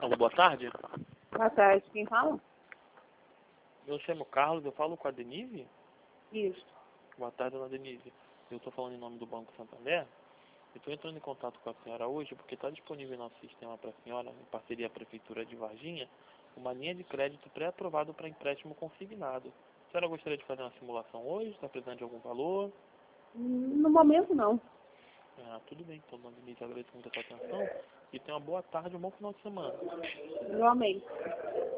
Alô, boa tarde. Boa tarde, quem fala? Eu chamo Carlos, eu falo com a Denise? Isso. Boa tarde, dona Denise. Eu estou falando em nome do Banco Santander. Eu estou entrando em contato com a senhora hoje porque está disponível em nosso sistema para a senhora, em parceria com a Prefeitura de Varginha, uma linha de crédito pré-aprovado para empréstimo consignado. A senhora gostaria de fazer uma simulação hoje? Está precisando de algum valor? No momento, não. Ah, tudo bem, então, dona Denise, agradeço muito a sua atenção e tenha uma boa tarde e um bom final de semana. Igualmente.